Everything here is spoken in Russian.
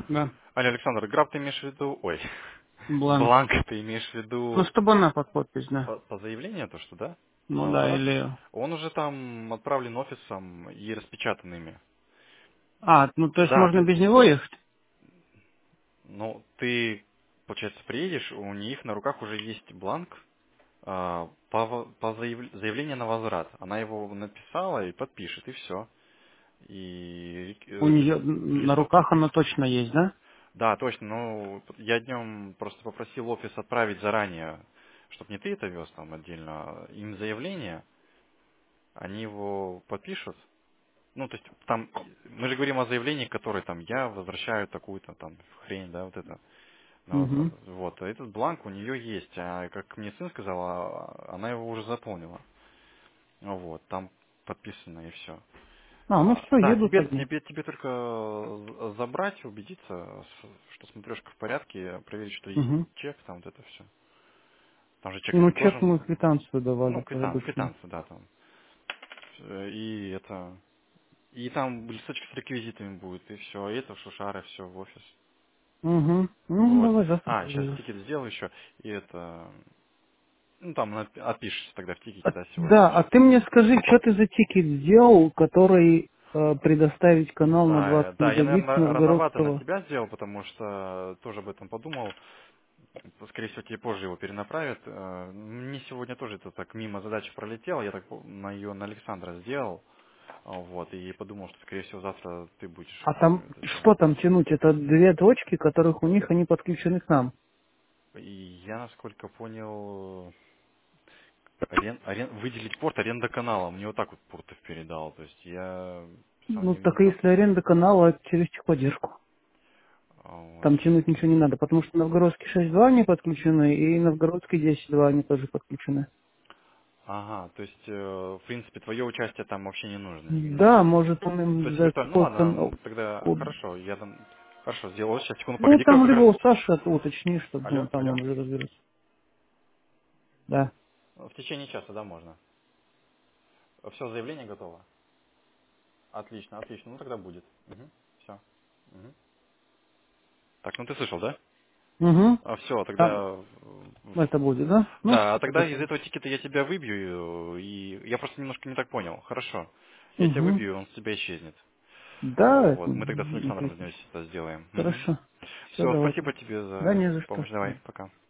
Да, Алло, Александр, граф ты имеешь в виду... Ой, бланк. бланк ты имеешь в Ну, виду чтобы она под подпись, да. по заявлению, то что, да? Ну На да, возврат? или... Он уже там отправлен офисом и распечатанными. А, ну то есть Да, можно ты, без него ехать? ну, ты, получается, приедешь, у них на руках уже есть бланк заявлению на возврат. Она его написала и подпишет, и все. И У нее на листок. руках она точно есть, да? Да, точно. Ну, я днем просто попросил офис отправить заранее, чтобы не ты это вез там отдельно, а им заявление, они его подпишут. Ну, то есть там, мы же говорим о заявлении, которое там я возвращаю такую-то там хрень, да, вот это на возврат. Угу. Вот, а этот бланк у нее есть, а как мне сын сказал, она его уже заполнила. Вот, там подписано и все. А, ну все, Да, едут они. тебе только забрать, убедиться, что смотрешка в порядке, проверить, что есть Угу. чек, там вот это все. Там же чек Ну, чек должен, мы квитанцию давали ну, по обычно. квитанцию, да, там. И это, и там листочек с реквизитами будет, и все, и это в Шушара, все в офис. Угу. Ну, Вот. давай завтра А, сейчас приеду. тикет сделаю еще, и это, ну, там отпишешься тогда в тикете, А, да, сегодня да, а уже. ты мне скажи, что ты за тикет сделал, который предоставить Не канал на 20 знаю. Да, я, мегабит наверное, рановато на Новгородского? тебя сделал, потому что тоже об этом подумал. Скорее всего, тебе позже его перенаправят. Мне сегодня тоже это так мимо задачи пролетело. Я так на ее на Александра сделал. Вот, и подумал, что, скорее всего, завтра ты будешь А там, это делать. что там тянуть? Это две точки, которых у них они подключены к нам. И я, насколько понял, выделить порт аренда канала. Мне вот так вот портов передал. То есть я сам Ну, не так и знал. если аренда канала через техподдержку. Вот, Там тянуть ничего не надо, потому что новгородский 6.2 не подключены, и новгородский 10.2 они тоже подключены. ага, то есть, в принципе, твое участие там вообще не нужно. Да, может он То им есть за виртуально, ну какой-то... ладно, тогда хорошо, я там, хорошо, сделал. Вот сейчас, секунду, Ну, погоди, как там либо раз, у Саши уточни, чтобы алло, там алло, он уже разберется. Да. в течение часа, да, можно? Все, заявление готово? Отлично, отлично, ну тогда будет. Все. Так, ну ты слышал, да? Угу. Все, Там тогда, это будет, да? Ну, да, все а тогда тогда. из этого тикета я тебя выбью, и я просто немножко не так понял. Хорошо, я тебя Угу. выбью, он с тебя исчезнет. Да, это Вот, мы тогда с не Александром критично. вместе это сделаем. Хорошо. Все, Все, давай спасибо тогда. тебе Да за не за что. помощь, давай, пока.